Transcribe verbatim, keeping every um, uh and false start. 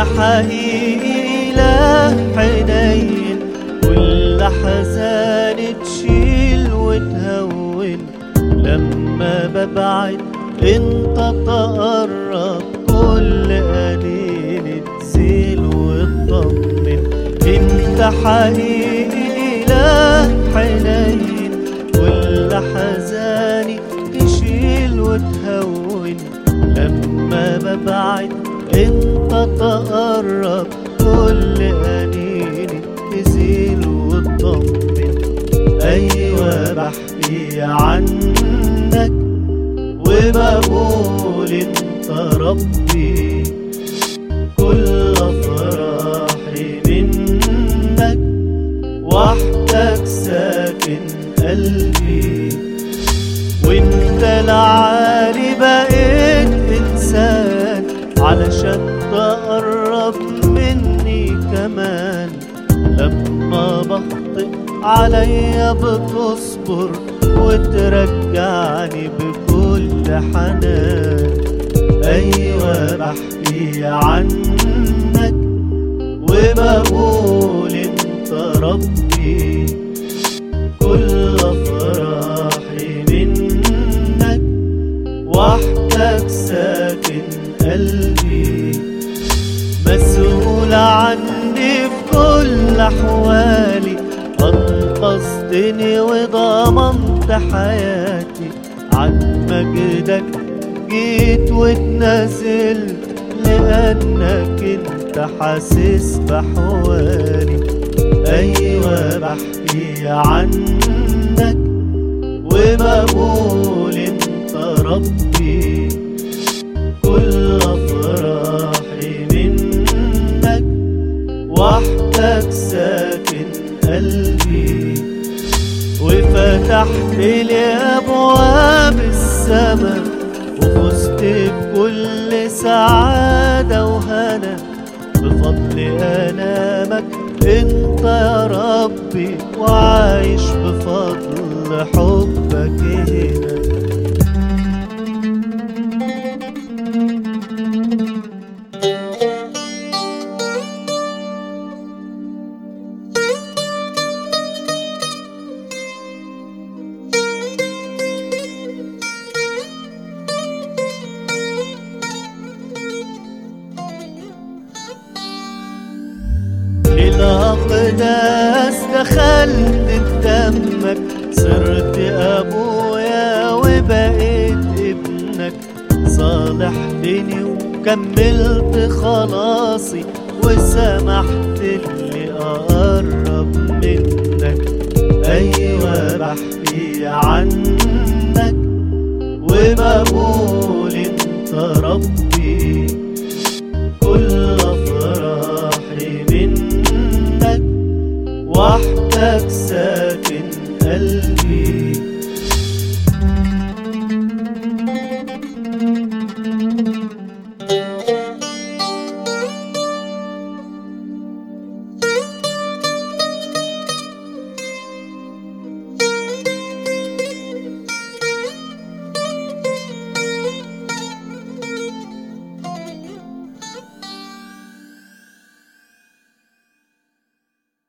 حقيقي إله حنين، والأحزان تشيل وتهون. لما ببعد انت تقرب، كل أنين تزيل وتطمن. انت حقيقي إله حنين، والأحزان تشيل وتهون. لما ببعد انت تقرب، كل أنين تزيل وتطمن. أيوة بحكي عنك وبقول انت ربي، كل أفراحي منك، وحدك ساكن قلبي. وانت العالي بقيت إنسان، علشان تقرب مني كمان. لما بخطئ عليا بتصبر، وترجعني بكل حنان. أيوة بحكي عنك وبقول انت ربي، كل أفراحي منك، وحدك ساكن قلبي. مسؤول عني في كل أحوالي، أنقذتني وضمنت حياتي. عن مجدك جيت واتنازلت، لأنك انت حاسس بحوالي. أيوة بحكي عنك وبقول انت ربي، كل أفراحي منك، وحدك ساكن قلبي. وفتحت لي أبواب السما، وفزت بكل سعادة وهنا. بفضل أنامك انت يا ربي، وعايش بفضل حبك هنا. الأقداس دخلت بدمك، صرت أبويا وبقيت ابنك. صالحتني وكملت خلاصي، وسمحت لي أقرب منك. أيوة بحكي عنك وبقول انت ربي، كل أفراحي منك، وحدك